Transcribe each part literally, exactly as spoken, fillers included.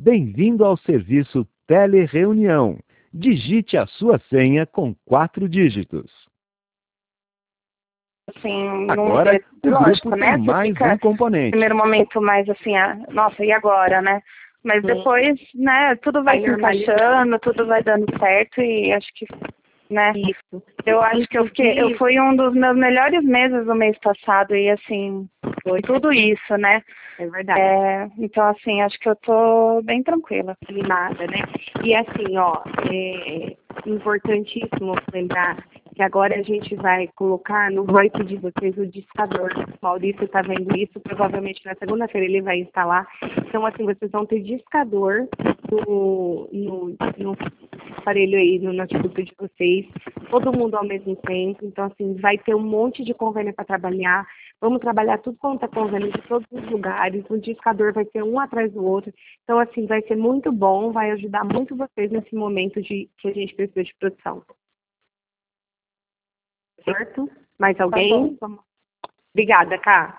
Bem-vindo ao serviço Telereunião. Digite a sua senha com quatro dígitos. Assim, Agora, não, o lógico, grupo né? tem mais Fica, um componente. primeiro momento mais assim, ah, nossa, e agora, né? Mas depois, né, tudo vai, vai se encaixando, tudo vai dando certo e acho que, né? Isso. Eu acho que eu fiquei, eu fui um dos meus melhores meses do mês passado e assim, foi tudo isso, né? É verdade. É, então, assim, acho que eu tô bem tranquila. Animada, né? E assim, ó, é importantíssimo lembrar que agora a gente vai colocar no VoIP de vocês o discador. O Maurício está vendo isso, provavelmente na segunda-feira ele vai instalar. Então, assim, vocês vão ter discador no, no, no aparelho aí, no notebook de vocês, todo mundo ao mesmo tempo. Então, assim, vai ter um monte de convênio para trabalhar. Vamos trabalhar tudo quanto é convênio de todos os lugares. O discador vai ser um atrás do outro. Então, assim, vai ser muito bom, vai ajudar muito vocês nesse momento de que a gente precisa de produção. Certo? Mais alguém? Tá bom. Obrigada, Ká.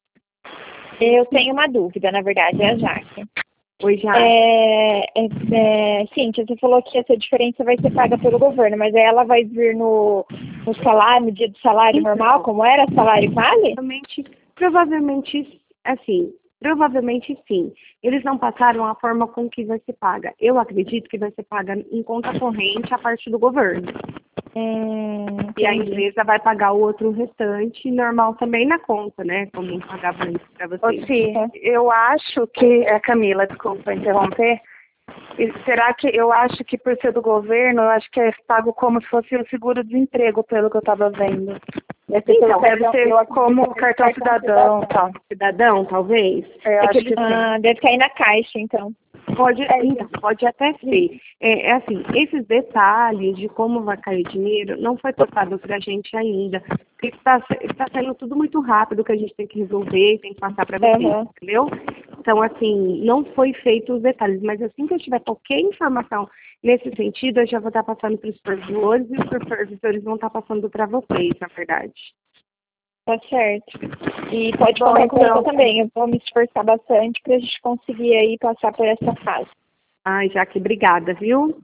Eu tenho uma dúvida, na verdade, é a Jaque. Oi, Jaque. É, é, é, Cíntia, você falou que essa diferença vai ser paga pelo governo, mas aí ela vai vir no, no salário, no dia do salário Então, normal, como era? Salário vale? Provavelmente, provavelmente, assim, provavelmente sim. Eles não passaram a forma com que vai ser paga. Eu acredito que vai ser paga em conta corrente a parte do governo. Hum, e a empresa vai pagar o outro restante normal também na conta, né? Como pagava antes para vocês. Ô, Ci, eu acho que... É, Camila, desculpa interromper. E será que eu acho que por ser do governo, eu acho que é pago como se fosse o seguro-desemprego, pelo que eu estava vendo. Então, deve ser como cartão cidadão, tá? Cidadão, talvez. Eu é acho que que ele, ah, deve cair na caixa, então. Pode, então, pode até ser. É, é assim, esses detalhes de como vai cair o dinheiro não foi passado para a gente ainda. Porque está, está saindo tudo muito rápido que a gente tem que resolver e tem que passar para vocês, Uhum. entendeu? Então, assim, não foi feito os detalhes, mas assim que eu tiver qualquer informação nesse sentido, eu já vou estar passando para os supervisores e os supervisores vão estar passando para vocês, na verdade. Tá certo. E pode Bom, contar comigo então. também. Eu vou me esforçar bastante pra gente conseguir aí passar por essa fase. Ai, Jaque, obrigada, viu?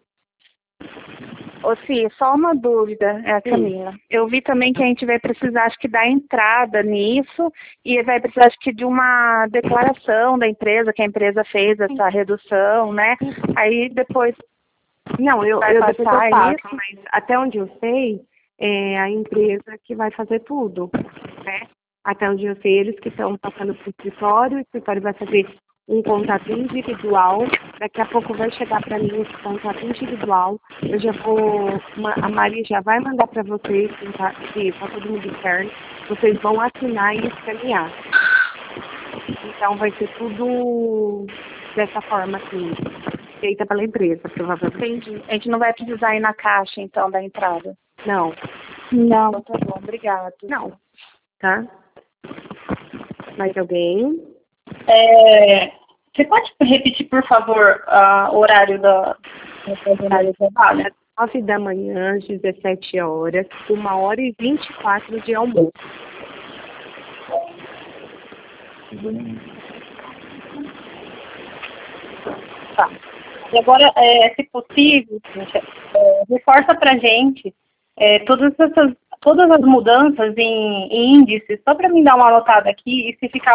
Ô, Ci, só uma dúvida, é a Camila. Eu vi também que a gente vai precisar, acho que, dar entrada nisso e vai precisar, acho que, de uma declaração da empresa, que a empresa fez essa redução, né? Aí depois Não, eu, vai eu depois eu passar passo, isso. mas até onde eu sei, é a empresa que vai fazer tudo, né? Até onde eu sei, eles que estão passando para o escritório, o escritório vai fazer um contato individual, daqui a pouco vai chegar para mim esse contato individual, eu já vou, uma, a Mari já vai mandar para vocês, tá, que para todo mundo interno, vocês vão assinar e escanear. Então vai ser tudo dessa forma, assim, feita pela empresa, provavelmente. Entendi. A gente não vai precisar ir na caixa, então, da entrada. Não, Não. Então, tá bom, obrigado. não, tá? Mais alguém? É, você pode repetir, por favor, o horário da horário do trabalho? nove da manhã, às dezessete horas, uma hora e vinte e quatro de almoço. Tá. E agora, é, se possível, gente, é, reforça para a gente é, todas essas todas as mudanças em, em índices, só para mim dar uma anotada aqui e se ficar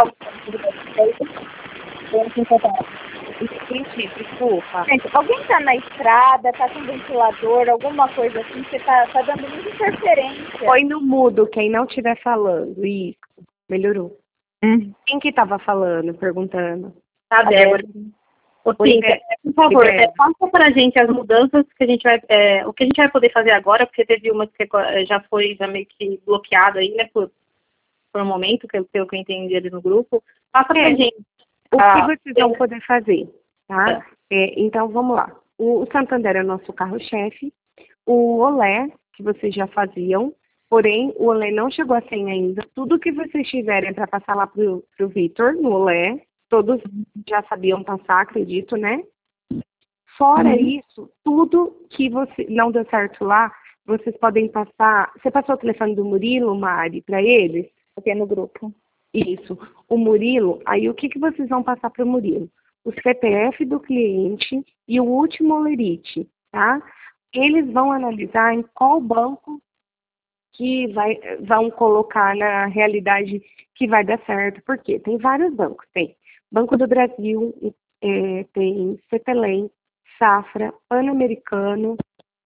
Gente, desculpa. Gente, alguém tá na estrada, tá com ventilador, alguma coisa assim, que tá, tá dando muita interferência. Põe no mudo quem não estiver falando. Isso, melhorou. Hum. Quem que estava falando, perguntando? A Débora. Ô, Cíntia, por favor, é, passa para a gente as mudanças que a gente vai, é, o que a gente vai poder fazer agora, porque teve uma que já foi já meio que bloqueada aí, né, por, por um momento, que pelo que eu entendi ali no grupo. Passa para a É. gente. O Ah, que vocês vão poder fazer, tá? É. É, então, vamos lá. O, o Santander é o nosso carro-chefe. O Olé, que vocês já faziam, porém, o Olé não chegou a senha ainda. Tudo que vocês tiverem para passar lá para o Vitor, no Olé, todos já sabiam passar, acredito, né? Fora Uhum. isso, tudo que você não deu certo lá, vocês podem passar... Você passou o telefone do Murilo, Mari, para eles? Aqui no grupo. Isso. O Murilo, aí o que, que vocês vão passar para o Murilo? o C P F do cliente e o último olerite, tá? Eles vão analisar em qual banco que vai, vão colocar na realidade que vai dar certo. Por quê? Tem vários bancos. Tem Banco do Brasil, é, tem Cetelem, Safra, Pan-Americano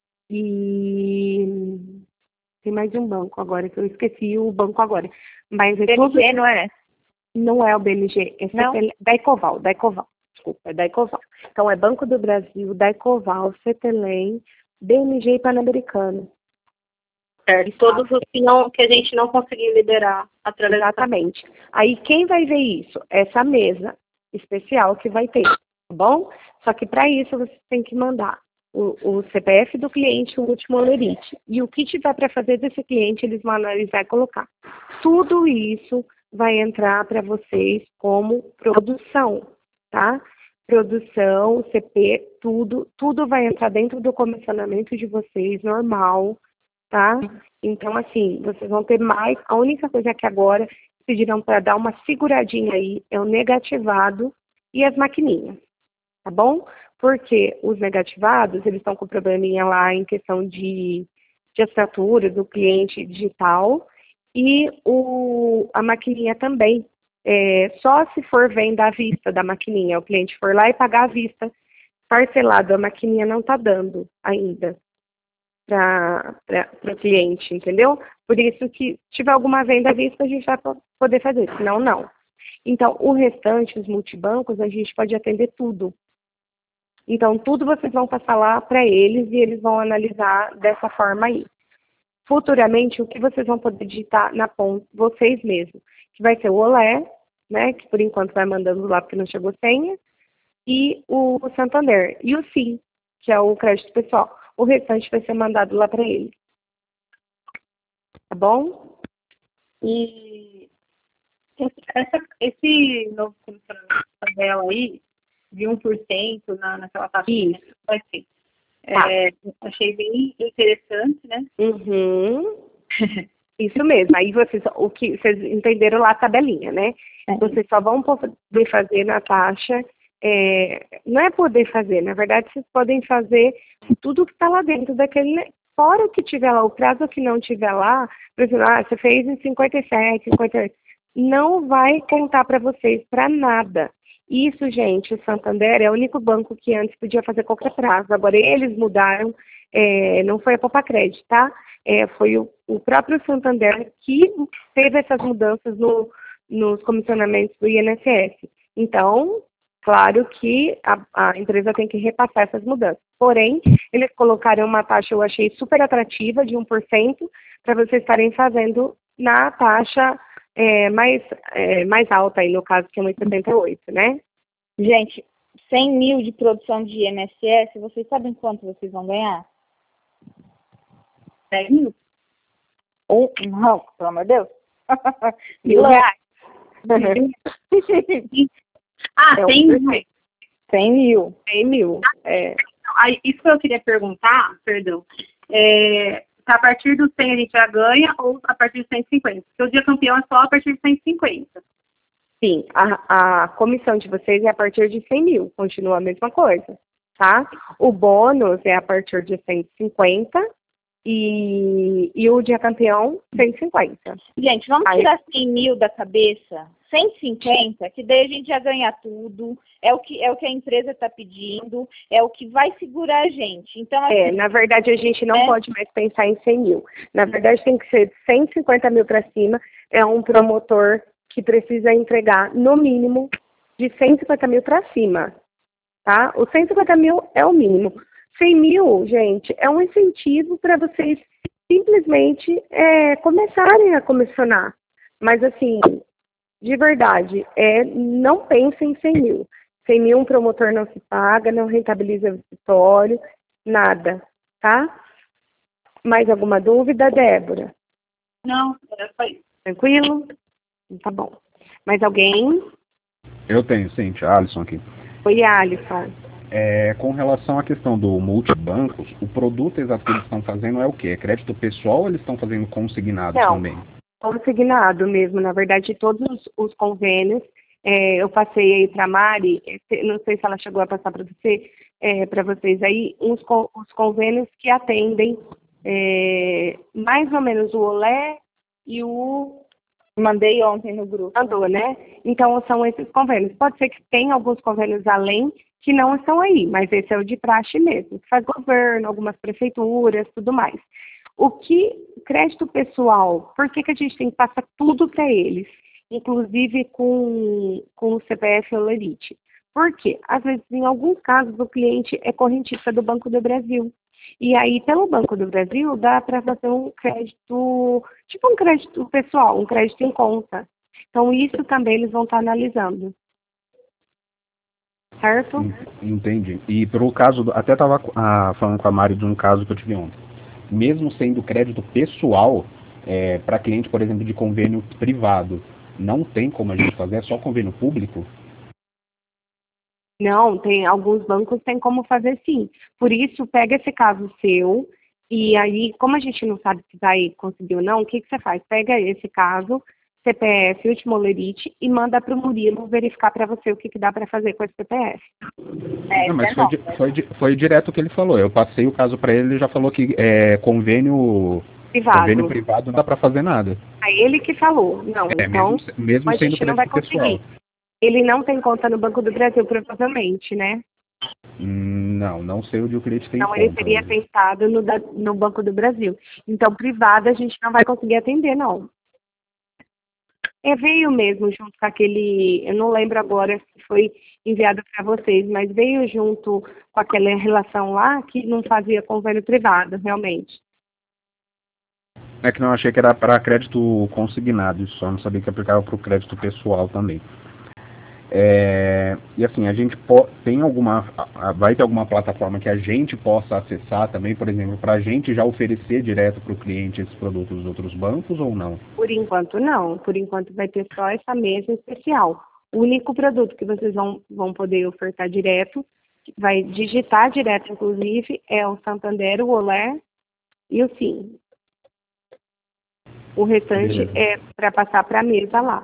e tem mais um banco agora, que eu esqueci o banco agora. Mas é B N G, não é? Não é o B N G, é Cetelem, Daicoval, Daicoval. Desculpa, é Daicoval. Então é Banco do Brasil, Daicoval, Cetelem, B N G e Pan-Americano. Certo. Todos os que, não, que a gente não conseguiu liberar através. Exatamente. Aí quem vai ver isso? Essa mesa especial que vai ter, tá bom? Só que para isso você tem que mandar o, o C P F do cliente, o último olerite. E o que tiver para fazer desse cliente, eles vão analisar e colocar. Tudo isso vai entrar para vocês como produção, tá? Produção, C P, tudo, tudo vai entrar dentro do comissionamento de vocês, normal, tá? Então, assim, vocês vão ter mais. A única coisa que agora pedirão para dar uma seguradinha aí é o negativado e as maquininhas, tá bom? Porque os negativados, eles estão com probleminha lá em questão de, de assinatura do cliente digital e o, a maquininha também. É, só se for venda à vista da maquininha, o cliente for lá e pagar à vista, parcelado, a maquininha não está dando ainda para o cliente, entendeu? Por isso que se tiver alguma venda à vista, a gente vai poder fazer, senão não. Então, o restante, os multibancos, a gente pode atender tudo. Então, tudo vocês vão passar lá para eles e eles vão analisar dessa forma aí. Futuramente, o que vocês vão poder digitar na ponta, vocês mesmos, que vai ser o Olé, né, que por enquanto vai mandando lá porque não chegou senha, e o Santander, e o Sim, que é o crédito pessoal. O restante vai ser mandado lá para ele. Tá bom? E essa, esse novo comissionamento tabela aí, de um por cento na, naquela taxinha, vai ser. Tá. É, achei bem interessante, né? Uhum. Isso mesmo. Aí vocês, o que, vocês entenderam lá a tabelinha, né? É. Vocês só vão poder fazer na taxa. É, não é poder fazer, na verdade vocês podem fazer tudo que está lá dentro daquele, fora o que tiver lá, o prazo que não tiver lá, por exemplo, ah, você fez em cinquenta e sete, cinquenta e oito, não vai contar para vocês para nada. Isso, gente, o Santander é o único banco que antes podia fazer qualquer prazo, agora eles mudaram, é, não foi a Popacred, tá? É, foi o, o próprio Santander que teve essas mudanças no, nos comissionamentos do I N S S. Então, claro que a, a empresa tem que repassar essas mudanças. Porém, eles colocaram uma taxa, eu achei super atrativa, de um por cento, para vocês estarem fazendo na taxa é, mais, é, mais alta, aí, no caso, que é um vírgula setenta e oito, né? Gente, cem mil de produção de I N S S, vocês sabem quanto vocês vão ganhar? dez mil. Um, não, pelo amor de Deus. Mil reais. Ah, É um tem por cento. cem mil. cem mil. É. Aí, isso que eu queria perguntar, perdão, é, a partir do cem a gente já ganha ou a partir de cento e cinquenta? Porque o dia campeão é só a partir de cento e cinquenta. Sim, a, a comissão de vocês é a partir de cem mil, continua a mesma coisa, tá? O bônus é a partir de cento e cinquenta e, e o dia campeão, cento e cinquenta. Gente, vamos Aí- tirar cem mil da cabeça, cento e cinquenta, que daí a gente já ganha tudo, é o que, é o que a empresa está pedindo, é o que vai segurar a gente. Então, assim, É, na verdade, a gente não É. pode mais pensar em cem mil. Na verdade, tem que ser de cento e cinquenta mil para cima. É um promotor que precisa entregar, no mínimo, de cento e cinquenta mil para cima. Tá? O cento e cinquenta mil é o mínimo. cem mil, gente, é um incentivo para vocês simplesmente é, começarem a comissionar. Mas, assim, de verdade, é, não pensem em cem mil. cem mil um promotor não se paga, não rentabiliza o escritório, nada, tá? Mais alguma dúvida, Débora? Não, era só isso. Tranquilo? Tá bom. Mais alguém? Eu tenho, sim, Alisson aqui. Oi, Alisson. É, com relação à questão do multibancos, o produto exato que eles estão fazendo é o quê? É crédito pessoal ou eles estão fazendo consignado Não. também? Consignado mesmo, na verdade, todos os, os convênios, é, eu passei aí para a Mari, não sei se ela chegou a passar para você, é, para vocês aí, uns, os convênios que atendem é, mais ou menos o Olé e o... Mandei ontem no grupo. Mandou, né? Então, são esses convênios. Pode ser que tenha alguns convênios além que não estão aí, mas esse é o de praxe mesmo, que faz governo, algumas prefeituras, tudo mais. O que, crédito pessoal, por que, que a gente tem que passar tudo para eles, inclusive com, com o C P F Olerite? Por quê? Às vezes, em alguns casos, o cliente é correntista do Banco do Brasil. E aí, pelo Banco do Brasil, dá para fazer um crédito, tipo um crédito pessoal, um crédito em conta. Então, isso também eles vão estar analisando. Certo? Entendi. E pelo caso, do, até estava ah, falando com a Mari de um caso que eu tive ontem. Mesmo sendo crédito pessoal, é, para cliente, por exemplo, de convênio privado, não tem como a gente fazer, é só convênio público? Não, tem alguns bancos tem como fazer sim. Por isso, pega esse caso seu e aí, como a gente não sabe se vai conseguir ou não, o que, que você faz? Pega esse caso, C P F, último Olerite, e manda para o Murilo verificar para você o que, que dá para fazer com esse C P F. É, não, mas é foi, di, foi, di, foi direto o que ele falou. Eu passei o caso para ele, ele já falou que é, convênio, privado. convênio privado não dá para fazer nada. Aí ele que falou. Não, é, então mesmo, mesmo a sendo gente não vai crédito conseguir. pessoal. Ele não tem conta no Banco do Brasil, provavelmente, né? Hum, não, não sei onde o cliente tem Não, conta. ele teria tentado no, da, no Banco do Brasil. Então, privado, a gente não vai conseguir atender, não. É, veio mesmo junto com aquele, eu não lembro agora se foi enviado para vocês, mas veio junto com aquela relação lá que não fazia convênio privado, realmente. É que não achei que era para crédito consignado, só não sabia que aplicava para o crédito pessoal também. É, e assim, a gente po- tem alguma, vai ter alguma plataforma que a gente possa acessar também, por exemplo, para a gente já oferecer direto para o cliente esses produtos dos outros bancos ou não? Por enquanto não, por enquanto vai ter só essa mesa especial. O único produto que vocês vão, vão poder ofertar direto, vai digitar direto inclusive, é o Santander, o Olé e o Sim. O restante Beleza. É para passar para a mesa lá.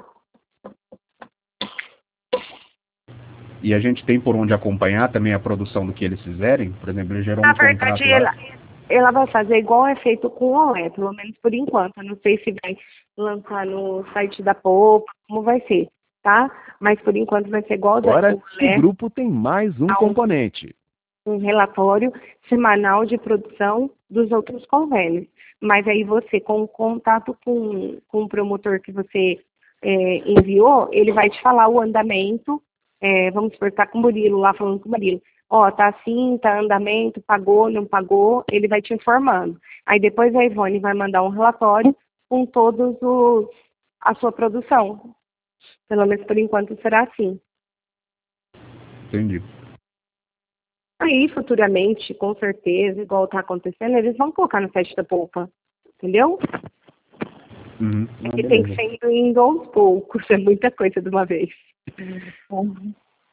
E a gente tem por onde acompanhar também a produção do que eles fizerem? Por exemplo, ele gerou Na um contrato verdade, lá. ela, ela vai fazer igual é feito com o Olé, pelo menos por enquanto. Eu não sei se vai lançar no site da Poupa, como vai ser, tá? Mas por enquanto vai ser igual Agora, da Olé. O grupo tem mais um componente. Um relatório semanal de produção dos outros convênios. Mas aí você, com o contato com, com o promotor que você é, enviou, ele vai te falar o andamento. É, vamos supor, tá com o Murilo lá, falando com o Murilo. Ó, tá assim, tá andamento, pagou, não pagou, ele vai te informando. Aí depois a Ivone vai mandar um relatório com todos os a sua produção. Pelo menos por enquanto será assim. Entendi. Aí, futuramente, com certeza, igual tá acontecendo, eles vão colocar no site da Poupa. Entendeu? Uhum. E tem que ser indo, indo aos poucos, é muita coisa de uma vez. Uhum.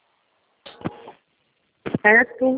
Certo?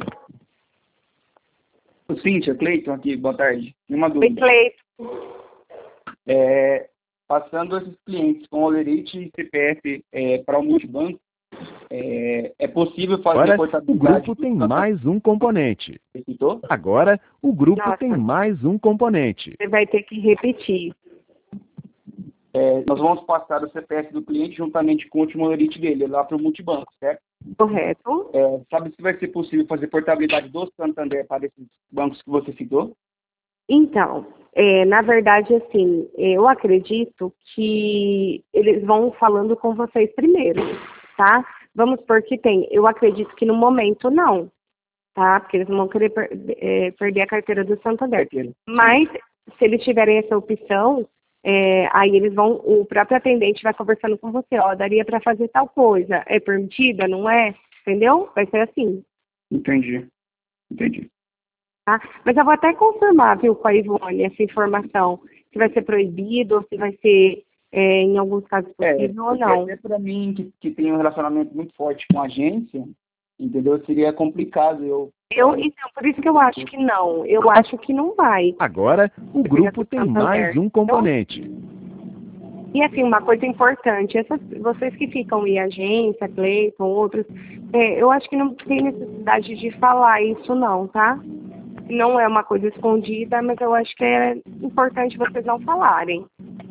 Cíntia, Cleiton aqui, boa tarde. Uma Oi, dúvida. Cleiton. É, passando esses clientes com Olerite e C P F é, para o multibanco, é, é possível fazer Agora, o grupo tem mais um componente. Agora, o grupo Nossa. tem mais um componente. Você vai ter que repetir. É, nós vamos passar o C P F do cliente juntamente com o último Olerite dele, lá para o multibanco, certo? Correto. É, sabe se vai ser possível fazer portabilidade do Santander para esses bancos que você citou? Então, é, na verdade, assim, eu acredito que eles vão falando com vocês primeiro, tá? Vamos supor que tem. Eu acredito que no momento não, tá? Porque eles não vão querer per é, perder a carteira do Santander. Mas, se eles tiverem essa opção, é, aí eles vão, o próprio atendente vai conversando com você, ó, daria para fazer tal coisa. É permitida, não é? Entendeu? Vai ser assim. Entendi. Entendi. Tá? Mas eu vou até confirmar, viu, com a Ivone, essa informação, se vai ser proibido ou se vai ser, é, em alguns casos, possível é, ou não. Até para mim, que, que tem um relacionamento muito forte com a agência, entendeu? Seria complicado. Eu, eu Então, por isso que eu acho que não. Eu acho que não vai. Agora, o grupo tem mais um componente. E assim, uma coisa importante, essas, vocês que ficam em agência, Cleiton, outros, é, eu acho que não tem necessidade de falar isso não, tá? Não é uma coisa escondida, mas eu acho que é importante vocês não falarem.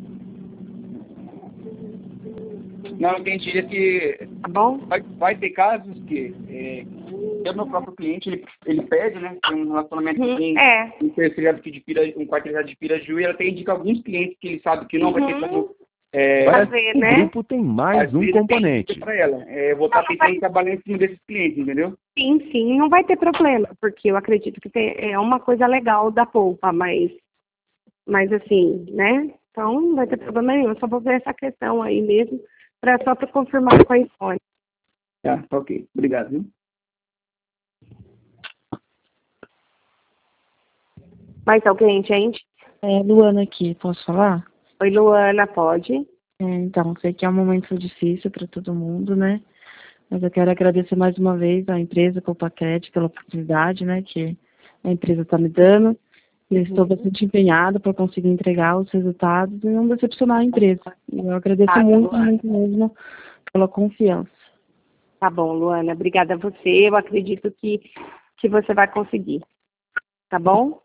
Não, entendi. É que Tá bom? vai, vai ter casos que é, eu, meu próprio cliente, ele, ele pede, né? Tem um relacionamento Uhum, com é. um terceirizado aqui de Pira, um quarteirizado de Piraju, e ela até indica alguns clientes que ele sabe que não vai ter Uhum. como. É, Agora, fazer, o né? grupo tem mais às um vezes, componente. para ela. É, eu vou estar tentando trabalhar em cima desses clientes, entendeu? Sim, sim, não vai ter problema, porque eu acredito que tem, é uma coisa legal da polpa, mas, mas assim, né? Então não vai ter problema nenhum, eu só vou ver essa questão aí mesmo, pra, só para confirmar com a iPhone. Tá, tá ok. Obrigado, viu? Mais alguém, gente? É, Luana aqui, posso falar? Oi, Luana, pode? É, então, sei que é um momento difícil para todo mundo, né? Mas eu quero agradecer mais uma vez à empresa Polpacred pela oportunidade, né, que a empresa está me dando. Eu estou bastante empenhada para conseguir entregar os resultados e não decepcionar a empresa. E eu agradeço Ah, muito, Luana. muito mesmo pela confiança. Tá bom, Luana, obrigada a você, eu acredito que, que você vai conseguir, tá bom?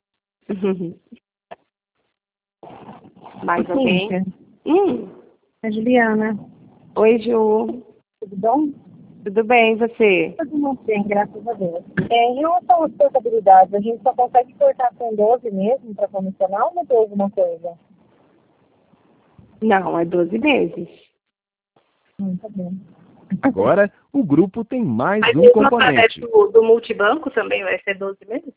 Mais alguém? Hum. A Juliana, Oi, Ju. tudo bom? Tudo bem, e você? Tudo bem, graças a Deus. É, em relação às portabilidades, a gente só consegue cortar com doze mesmo para comissionar ou mudou alguma coisa? Não, é doze meses. Hum, tá bom. Agora, o grupo tem mais Mas um mesmo através componente. do, do multibanco também vai ser doze meses?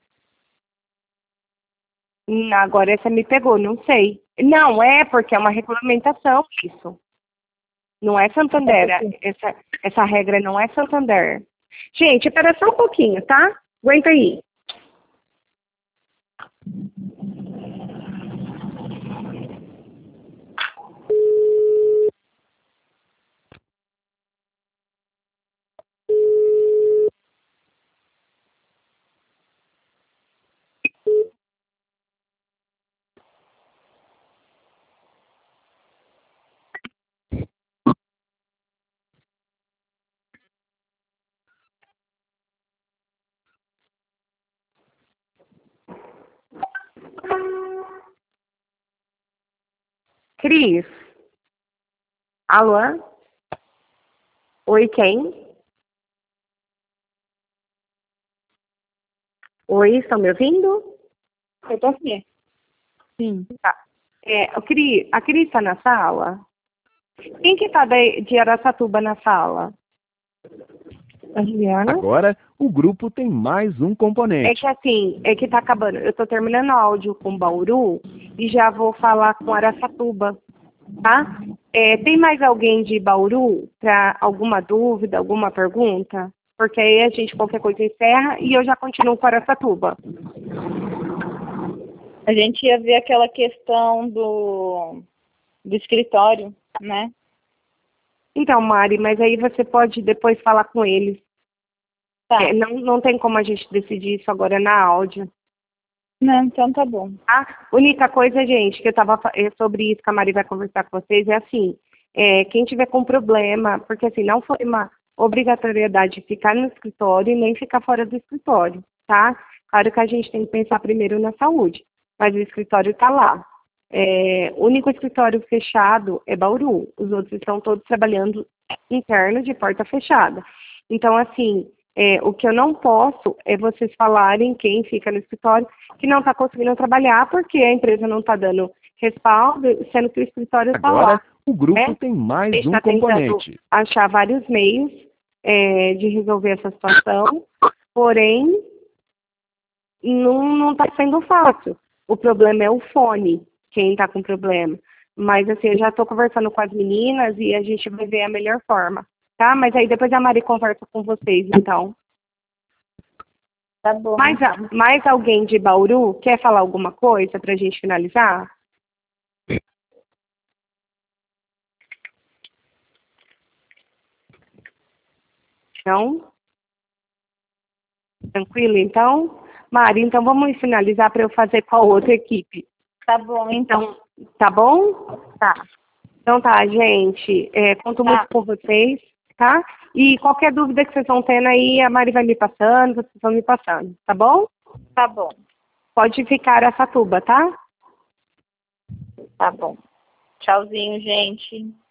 Hum, Agora essa me pegou, não sei. Não, é porque é uma regulamentação isso. Não é Santander. Essa, essa regra não é Santander. Gente, espera só um pouquinho, tá? Aguenta aí. Cris. Alô? Oi, quem? Oi, estão me ouvindo? Eu tô aqui. Sim. Tá. É, o Cris, a Cris está na sala? Quem que tá de, de Araçatuba na sala? A Juliana? Agora, o grupo tem mais um É componente. que assim, é que tá acabando. Eu tô terminando o áudio com Bauru e já vou falar com Araçatuba, tá? É, tem mais alguém de Bauru para alguma dúvida, alguma pergunta? Porque aí a gente qualquer coisa encerra e eu já continuo com Araçatuba. A gente ia ver aquela questão do, do escritório, né? Então, Mari, mas aí você pode depois falar com eles. Tá. É, não, não tem como a gente decidir isso agora na áudio. Não, então tá bom. A única coisa, gente, que eu tava fa- é sobre isso que a Mari vai conversar com vocês é assim, é, quem tiver com problema, porque assim, não foi uma obrigatoriedade de ficar no escritório e nem ficar fora do escritório, tá? Claro que a gente tem que pensar primeiro na saúde, mas o escritório está lá. É, o único escritório fechado é Bauru, os outros estão todos trabalhando interno de porta fechada. Então, assim, é, o que eu não posso é vocês falarem, quem fica no escritório, que não está conseguindo trabalhar porque a empresa não está dando respaldo, sendo que o escritório está lá. Agora, o grupo né? tem mais A gente um está tentando componente. achar vários meios é, de resolver essa situação, porém, não está sendo fácil. O problema é o fone, quem está com problema. Mas, assim, eu já estou conversando com as meninas e a gente vai ver a melhor forma, tá? Mas aí depois a Mari conversa com vocês, então. Tá bom. Mais, a- mais alguém de Bauru quer falar alguma coisa para a gente finalizar? Não? Tranquilo, então? Mari, então vamos finalizar para eu fazer com a outra equipe. Tá bom, então. Então, tá bom? Tá. Então tá, gente. É, conto Tá. muito com vocês, tá? E qualquer dúvida que vocês estão tendo aí, a Mari vai me passando, vocês vão me passando, tá bom? Tá bom, Pode ficar essa tuba, tá? tá bom. Tchauzinho, gente.